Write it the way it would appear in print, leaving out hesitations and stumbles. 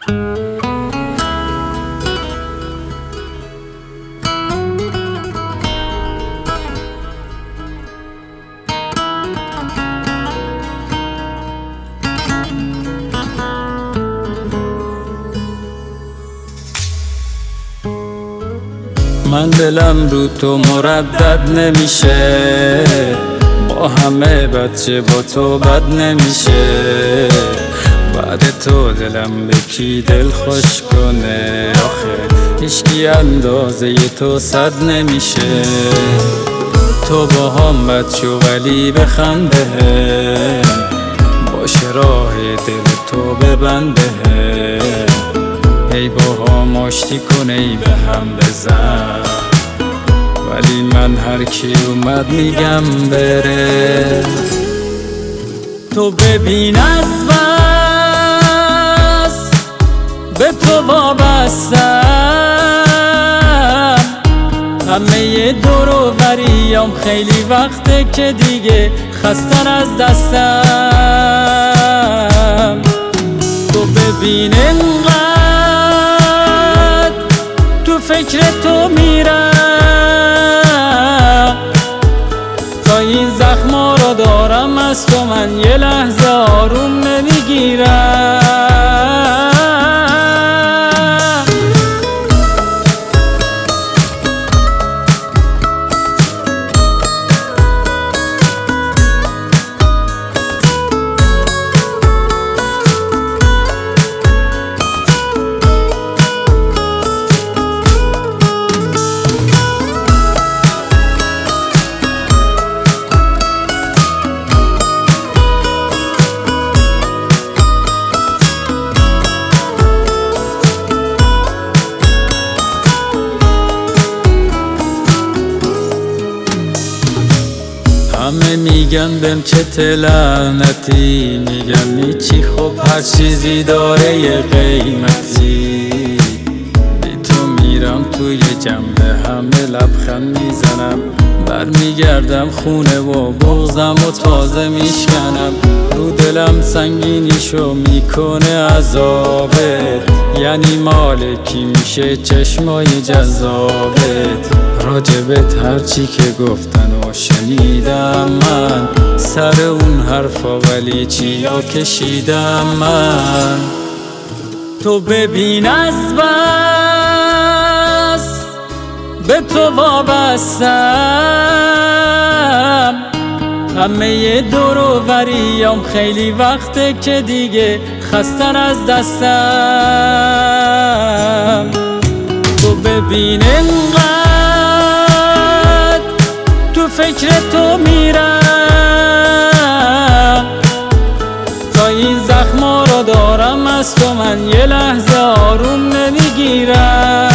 من دلم رو تو مردد نمیشه، با همه بچه با تو بد نمیشه. بعد تو دلم به کی دل خوش کنه؟ آخه هیچکی اندازه تو صد نمیشه. تو با هم بد شو ولی بخنده، باشه راه دل تو ببنده. ای با هم آشتی کن ای به هم بزن، ولی من هر کی اومد میگم بره. تو ببین از بس به تو وابستم، همه دور و بریام خیلی وقته که دیگه خستن از دستم. تو ببین انقدر تو فکر تو میرم، تا این زخما رو دارم از تو من یه لحظه آروم نمیگیرم. همه میگن بهم چه لعنتی، میگن هیچی خب هر چیزی داره یه قیمتی. بی تو میرم توی جنبه همه لبخند میزنم، برمیگردم خونه و بغضم و تازه میشکنم. رو دلم سنگینیشو میکنه عذابت، یعنی مالکی میشه چشمای جذابت. راجبت هرچی که گفتن و شنیدم من، سر اون حرفا ولی چیا کشیدم من. تو ببین از بس به تو وابستم، همه دور و بریام خیلی وقته که دیگه خستن از دستم. تو ببین انقدر تو فکر تو میرم، تا این زخما رو دارم از تو من یه لحظه آروم نمیگیرم.